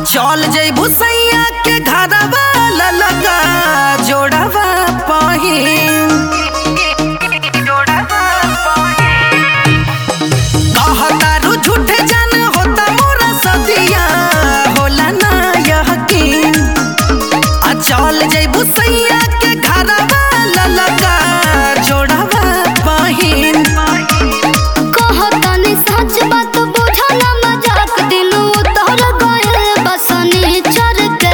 चल जइबू सैया के घरवा ललका जोड़वा पहिन कहतारू झूठे जान होता मोरा सदिया होला ना यकीन। चल जइबू सैया के घरवा ललका जोड़वा पहिन कहतानी सच बात बुझा ना मजाक दिलू तोहर गए बसनी चर के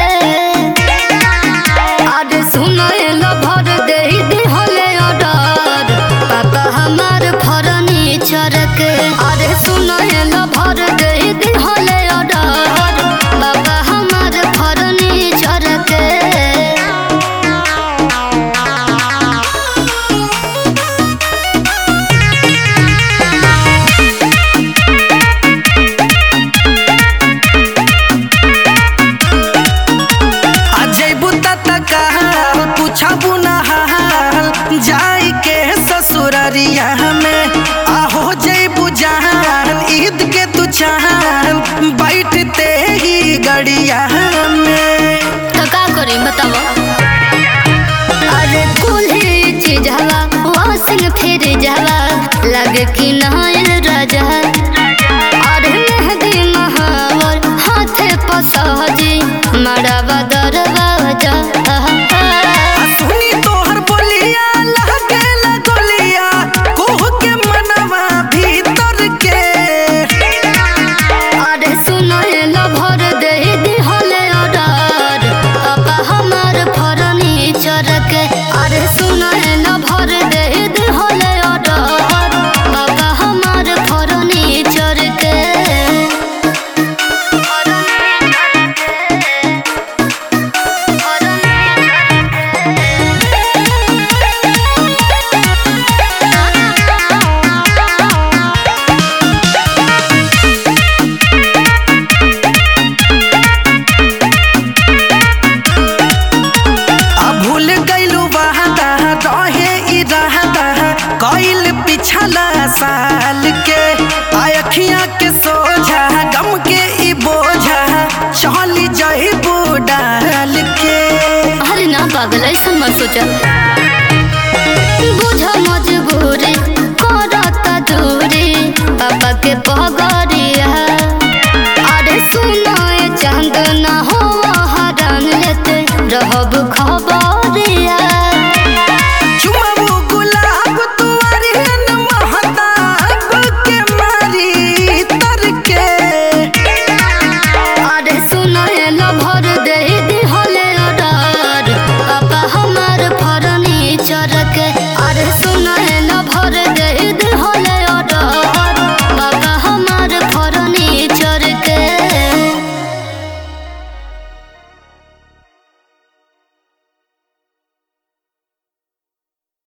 अरे सुनए लो भर दे दिहले ऑर्डर पापा हमार फरनी चर के अरे सुनए लो भर दे दिहले ऑर्डर पापा हमार फरनी चर के पूछबू ना हाल जाई के ससुररिया में आहो जइबू जहान ईद के तू चाहन बैठते ही गड़िया में तो का करी बताओ। अरे कुल्ही चीज हवा वासिंग फिर जावा लगे कि नायल राजा अरे मेहदी महावर हाथे पसहजी मड़ावा दरवाजा सुनी तोहर बोलिया लहकेला गोलिया कोह के मनवा भीतर के अरे सुनए लो भर दे दिहले ऑर्डर पापा हमार फर्नीचर के अरे सुनए लो भर दे दिहले ऑर्डर पापा हमार फर्नीचर के कइल पिछला साल के अखियां के सोझा गम के ई बोझा चली जइबू डाल के। अरे ना पागल ऐसा मत सोचा बुझ मजबूरी करता दूरी पापा के पगड़